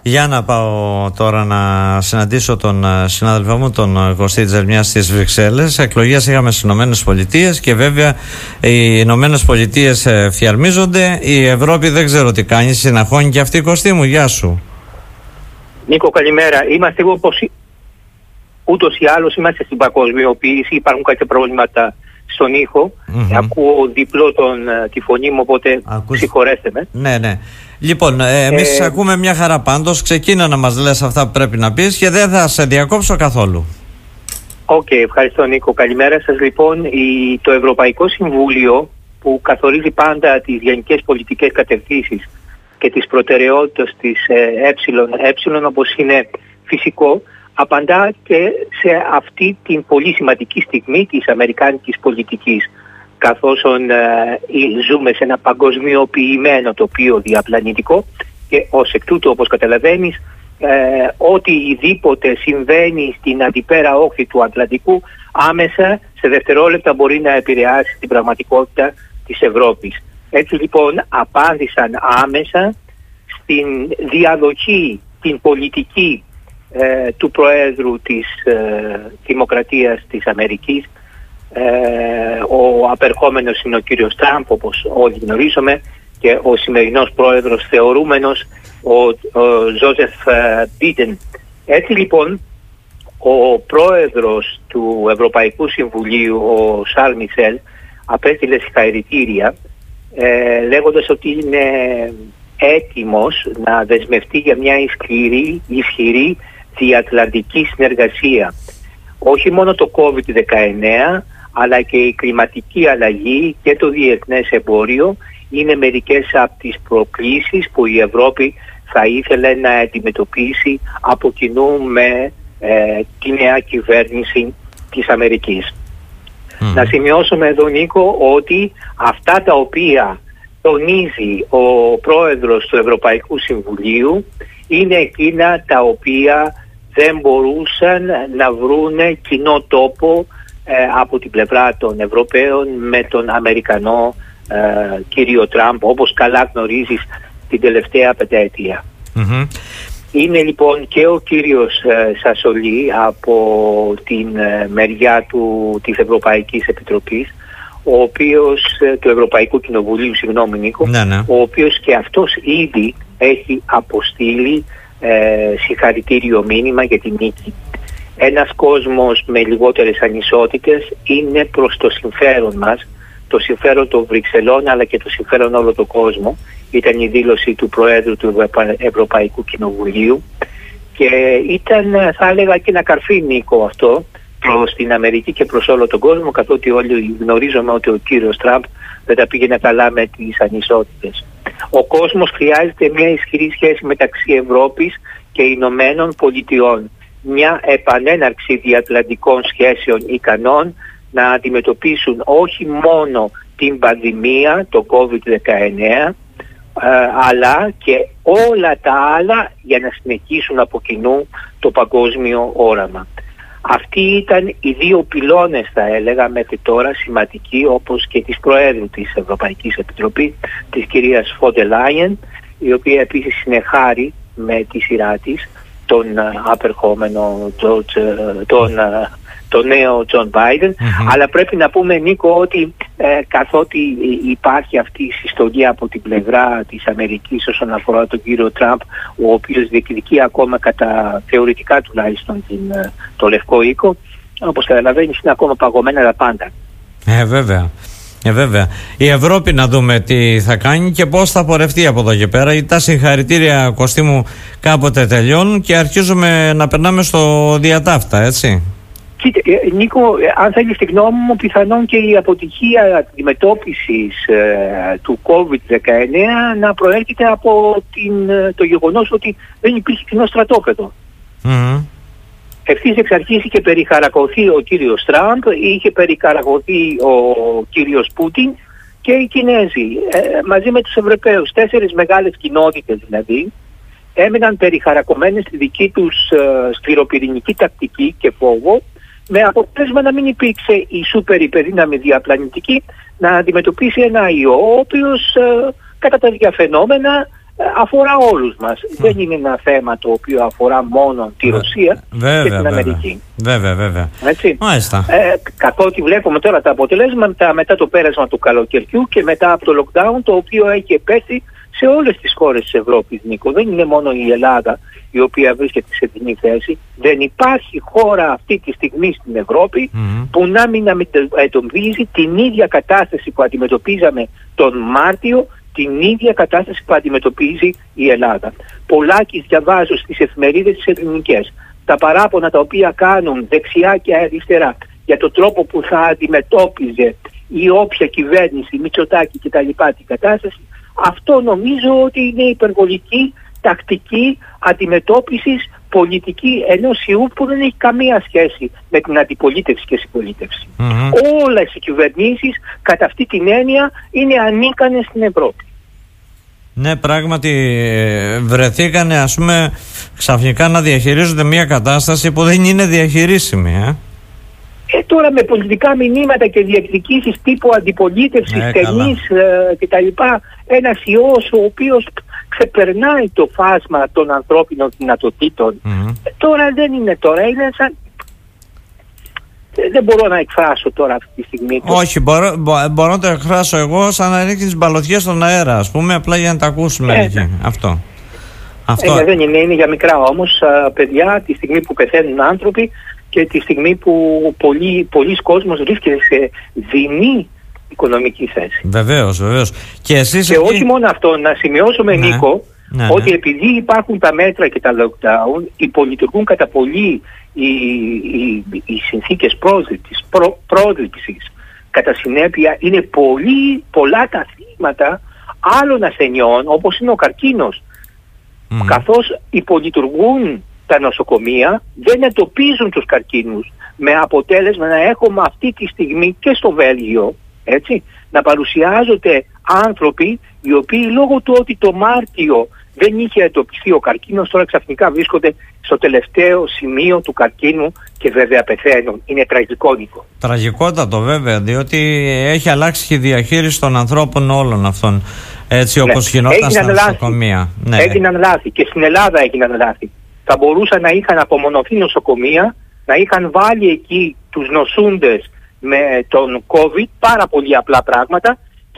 Για να πάω τώρα να συναντήσω τον συνάδελφό μου, τον Κωστή Τζερμιά, στις Βρυξέλλες. Εκλογές είχαμε στις Ηνωμένες Πολιτείες και βέβαια οι Ηνωμένες Πολιτείες φιαρμίζονται. Η Ευρώπη δεν ξέρω τι κάνει, συναχώνει και αυτή. Κωστή μου, γεια σου. Νίκο, καλημέρα. Είμαστε εγώ πως ούτως ή άλλως είμαστε στην παγκοσμιοποίηση. Υπάρχουν κάποια προβλήματα στον ήχο. Ακούω διπλό τη φωνή μου, οπότε συγχωρέστε με. Ναι. Λοιπόν, εμείς ακούμε μια χαρά πάντως. Ξεκίνα να μας λες αυτά που πρέπει να πεις και δεν θα σε διακόψω καθόλου. Ευχαριστώ Νίκο. Καλημέρα σας. Λοιπόν, το Ευρωπαϊκό Συμβούλιο, που καθορίζει πάντα τις γενικές πολιτικές κατευθύνσεις και τις προτεραιότητες της ΕΕ, όπως είναι φυσικό, απαντά και σε αυτή την πολύ σημαντική στιγμή της αμερικάνικης πολιτικής, καθώς ζούμε σε ένα παγκοσμιοποιημένο τοπίο διαπλανητικό και ως εκ τούτου, όπως καταλαβαίνεις, οτιδήποτε συμβαίνει στην αντιπέρα όχθη του Ατλαντικού άμεσα σε δευτερόλεπτα μπορεί να επηρεάσει την πραγματικότητα της Ευρώπης. Έτσι λοιπόν απάντησαν άμεσα στην διαδοχή, την πολιτική του Προέδρου της Δημοκρατίας της Αμερικής. Ο απερχόμενος είναι ο κύριος Τραμπ, όπως όλοι γνωρίζουμε, και ο σημερινός πρόεδρος θεωρούμενος ο Ζόζεφ Μπίντεν. Έτσι λοιπόν ο πρόεδρος του Ευρωπαϊκού Συμβουλίου, ο Σαρλ Μισελ, απέστειλε συγχαρητήρια λέγοντας ότι είναι έτοιμος να δεσμευτεί για μια ισχυρή διατλαντική συνεργασία. Όχι μόνο το COVID-19, αλλά και η κλιματική αλλαγή και το διεθνές εμπόριο είναι μερικές από τις προκλήσεις που η Ευρώπη θα ήθελε να αντιμετωπίσει από κοινού με τη νέα κυβέρνηση της Αμερικής. Να σημειώσουμε εδώ, Νίκο, ότι αυτά τα οποία τονίζει ο πρόεδρος του Ευρωπαϊκού Συμβουλίου είναι εκείνα τα οποία δεν μπορούσαν να βρούνε κοινό τόπο από την πλευρά των Ευρωπαίων με τον Αμερικανό κύριο Τραμπ, όπως καλά γνωρίζεις την τελευταία πενταετία. Είναι λοιπόν και ο κύριος Σασολή από την μεριά της Ευρωπαϊκής Επιτροπής, ο οποίος, του Ευρωπαϊκού Κοινοβουλίου, συγγνώμη Νίκο, ο οποίος και αυτός ήδη έχει αποστείλει συγχαρητήριο μήνυμα για την νίκη. Ένας κόσμος με λιγότερες ανισότητες είναι προς το συμφέρον μας, το συμφέρον των Βρυξελών αλλά και το συμφέρον όλο τον κόσμο. Ήταν η δήλωση του Προέδρου του Ευρωπαϊκού Κοινοβουλίου και ήταν, θα έλεγα, και ένα καρφί, Νίκο, αυτό προς την Αμερική και προς όλο τον κόσμο, καθότι όλοι γνωρίζουμε ότι ο κύριος Τραμπ δεν τα πήγαινε καλά με τις ανισότητες. Ο κόσμος χρειάζεται μια ισχυρή σχέση μεταξύ Ευρώπης και Ηνωμένων Πολιτειών. Μια επανέναρξη διατλαντικών σχέσεων ικανών να αντιμετωπίσουν όχι μόνο την πανδημία, το COVID-19, αλλά και όλα τα άλλα για να συνεχίσουν από κοινού το παγκόσμιο όραμα. Αυτοί ήταν οι δύο πυλώνες, θα έλεγα, μέχρι τώρα σημαντικοί, όπως και της Προέδρου της Ευρωπαϊκής Επιτροπής, της κυρίας Φόντερ Λάιεν, η οποία επίσης συνεχάρει με τη σειρά της τον απερχόμενο τον νέο Τζον Μπάιντεν. Αλλά πρέπει να πούμε, Νίκο, ότι καθότι υπάρχει αυτή η συστολή από την πλευρά της Αμερικής όσον αφορά τον κύριο Τραμπ, ο οποίος διεκδικεί ακόμα κατά θεωρητικά τουλάχιστον το Λευκό Οίκο, όπως καταλαβαίνεις είναι ακόμα παγωμένα τα πάντα. Βέβαια. Η Ευρώπη να δούμε τι θα κάνει και πώς θα πορευτεί από εδώ και πέρα. Τα συγχαρητήρια, Κωστή μου, κάποτε τελειώνουν και αρχίζουμε να περνάμε στο διατάφτα, έτσι. Κοίτα, Νίκο, αν θέλεις τη γνώμη μου, πιθανόν και η αποτυχία αντιμετώπισης του COVID-19 να προέρχεται από το γεγονός ότι δεν υπήρχε κοινό στρατόπεδο. Ευθύς εξ αρχής είχε περιχαρακωθεί ο κύριος Τραμπ, είχε περιχαρακωθεί ο κύριος Πούτιν και οι Κινέζοι μαζί με τους Ευρωπαίους, 4 μεγάλες κοινότητες δηλαδή, έμειναν περιχαρακωμένες στη δική τους σκληροπυρηνική τακτική και φόβο, με αποτέλεσμα να μην υπήρξε η σούπερ υπερδύναμη διαπλανητική να αντιμετωπίσει ένα ιό, ο οποίος κατά τα ίδια φαινόμενα αφορά όλους μας. Δεν είναι ένα θέμα το οποίο αφορά μόνο τη Ρωσία και την Αμερική. Βέβαια. Έτσι. Μάλιστα. Καθότι βλέπουμε τώρα τα αποτελέσματα μετά το πέρασμα του καλοκαιριού και μετά από το lockdown, το οποίο έχει επέσει σε όλες τις χώρες της Ευρώπης, Νίκο. Δεν είναι μόνο η Ελλάδα η οποία βρίσκεται σε δινή θέση. Δεν υπάρχει χώρα αυτή τη στιγμή στην Ευρώπη που να μην αντιμετωπίζει την ίδια κατάσταση που αντιμετωπίζαμε τον Μάρτιο, την ίδια κατάσταση που αντιμετωπίζει η Ελλάδα. Πολλάκις διαβάζω στις εφημερίδες τις ελληνικές τα παράπονα τα οποία κάνουν δεξιά και αριστερά για τον τρόπο που θα αντιμετώπιζε η όποια κυβέρνηση, Μητσοτάκη κτλ. Την κατάσταση. Αυτό νομίζω ότι είναι υπερβολική τακτική αντιμετώπισης πολιτική ενός ιού που δεν έχει καμία σχέση με την αντιπολίτευση και συμπολίτευση. Όλες οι κυβερνήσεις κατά αυτή την έννοια είναι ανίκανες στην Ευρώπη. Ναι, πράγματι βρεθήκανε, ας πούμε, ξαφνικά να διαχειρίζονται μια κατάσταση που δεν είναι διαχειρίσιμη. Τώρα με πολιτικά μηνύματα και διεκδικήσεις τύπου αντιπολίτευσης, ταινής κτλ. Ένας ιός ο οποίος ξεπερνάει το φάσμα των ανθρώπινων δυνατοτήτων. Τώρα δεν είναι τώρα, είναι σαν... Δεν μπορώ να εκφράσω τώρα αυτή τη στιγμή. Όχι, μπορώ να το εκφράσω εγώ σαν να ρίχνεις μπαλωτιές στον αέρα, ας πούμε, απλά για να τα ακούσουμε εκεί. Αυτό. Δεν είναι για μικρά όμως παιδιά, τη στιγμή που πεθαίνουν άνθρωποι και τη στιγμή που πολλοί κόσμος βρίσκεται σε δεινή οικονομική θέση. Βεβαίως. Και όχι μόνο αυτό, να σημειώσουμε, Νίκο, ότι επειδή υπάρχουν τα μέτρα και τα lockdown, υπολειτουργούν κατά πολύ οι συνθήκες πρόσληψης. Κατά συνέπεια είναι πολλά τα θύματα άλλων ασθενειών, όπως είναι ο καρκίνος. Καθώς υπολειτουργούν τα νοσοκομεία, δεν εντοπίζουν τους καρκίνους, με αποτέλεσμα να έχουμε αυτή τη στιγμή και στο Βέλγιο, έτσι, να παρουσιάζονται άνθρωποι οι οποίοι λόγω του ότι το Μάρτιο δεν είχε εντοπιστεί ο καρκίνος, τώρα ξαφνικά βρίσκονται στο τελευταίο σημείο του καρκίνου και βέβαια πεθαίνουν. Είναι τραγικό, Νίκο. Τραγικότατο βέβαια, διότι έχει αλλάξει και η διαχείριση των ανθρώπων όλων αυτών, έτσι όπως γινόταν στα νοσοκομεία. Έγιναν λάθη και στην Ελλάδα έγιναν λάθη. Θα μπορούσαν να είχαν απομονωθεί νοσοκομεία, να είχαν βάλει εκεί τους νοσούντες με τον COVID, πάρα πολύ απλά πράγματα,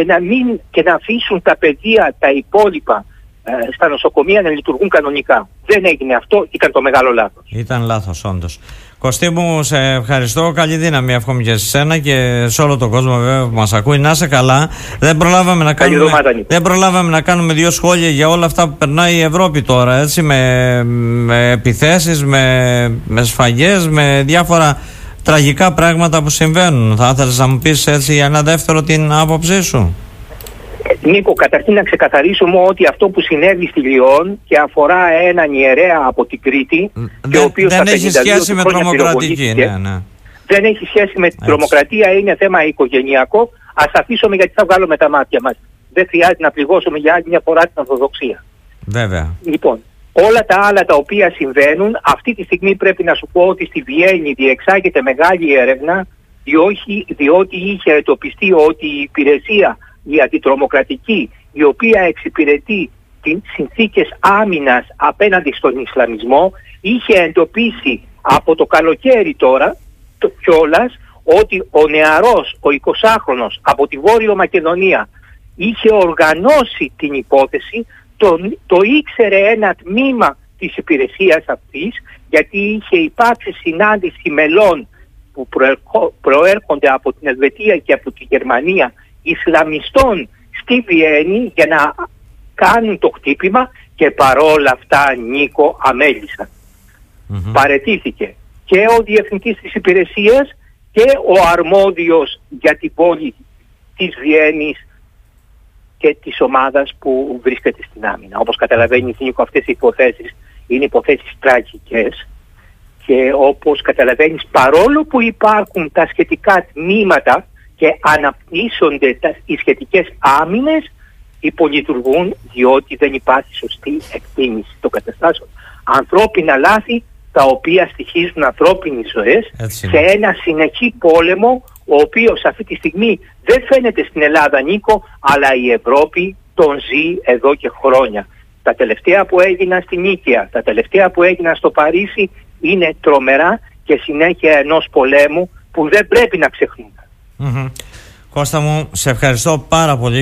και να αφήσουν τα παιδεία, τα υπόλοιπα στα νοσοκομεία να λειτουργούν κανονικά. Δεν έγινε αυτό, ήταν το μεγάλο λάθος. Ήταν λάθος όντως. Κωστή μου, σε ευχαριστώ. Καλή δύναμη εύχομαι και σε σένα και σε όλο τον κόσμο βέβαια που μας ακούει. Να είσαι καλά. Δεν προλάβαμε να κάνουμε δύο σχόλια για όλα αυτά που περνάει η Ευρώπη τώρα, έτσι, με επιθέσεις, με σφαγές, με διάφορα τραγικά πράγματα που συμβαίνουν. Θα ήθελες να μου πεις έτσι για ένα δεύτερο την άποψή σου? Νίκο, καταρχήν να ξεκαθαρίσουμε ότι αυτό που συνέβη στη Λιόν και αφορά έναν ιερέα από την Κρήτη, και ο οποίος δεν έχει σχέση με τρομοκρατική. Δεν έχει σχέση με την τρομοκρατία, είναι θέμα οικογενειακό. Ας αφήσουμε, γιατί θα βγάλουμε τα μάτια μας. Δεν χρειάζεται να πληγώσουμε για άλλη μια φορά την Ορθοδοξία. Βέβαια. Λοιπόν, όλα τα άλλα τα οποία συμβαίνουν, αυτή τη στιγμή πρέπει να σου πω ότι στη Βιέννη διεξάγεται μεγάλη έρευνα, διότι είχε εντοπιστεί ότι η υπηρεσία, η αντιτρομοκρατική, η οποία εξυπηρετεί τις συνθήκες άμυνας απέναντι στον Ισλαμισμό, είχε εντοπίσει από το καλοκαίρι τώρα κιόλας ότι ο νεαρός, ο 20χρονος από τη Βόρειο Μακεδονία είχε οργανώσει την υπόθεση, το ήξερε ένα τμήμα της υπηρεσίας αυτής, γιατί είχε υπάρξει συνάντηση μελών που προέρχονται από την Ελβετία και από τη Γερμανία, Ισλαμιστών στη Βιέννη, για να κάνουν το χτύπημα, και παρόλα αυτά, Νίκο, αμέλησαν. Παραιτήθηκε και ο διευθυντής της υπηρεσίας και ο αρμόδιος για την πόλη της Βιέννης και της ομάδας που βρίσκεται στην άμυνα. Όπως καταλαβαίνεις, Νίκο, αυτές οι υποθέσεις είναι υποθέσεις τραγικές, και όπως καταλαβαίνεις, παρόλο που υπάρχουν τα σχετικά τμήματα και αναπτύσσονται οι σχετικές άμυνες, υπολειτουργούν, διότι δεν υπάρχει σωστή εκτίμηση των καταστάσεων. Ανθρώπινα λάθη τα οποία στοιχίζουν ανθρώπινες ζωές σε ένα συνεχή πόλεμο, ο οποίος αυτή τη στιγμή δεν φαίνεται στην Ελλάδα, Νίκο, αλλά η Ευρώπη τον ζει εδώ και χρόνια. Τα τελευταία που έγιναν στην Νίκαια, τα τελευταία που έγιναν στο Παρίσι είναι τρομερά και συνέχεια ενός πολέμου που δεν πρέπει να ξεχνούμε. Κώστα μου, σε ευχαριστώ πάρα πολύ.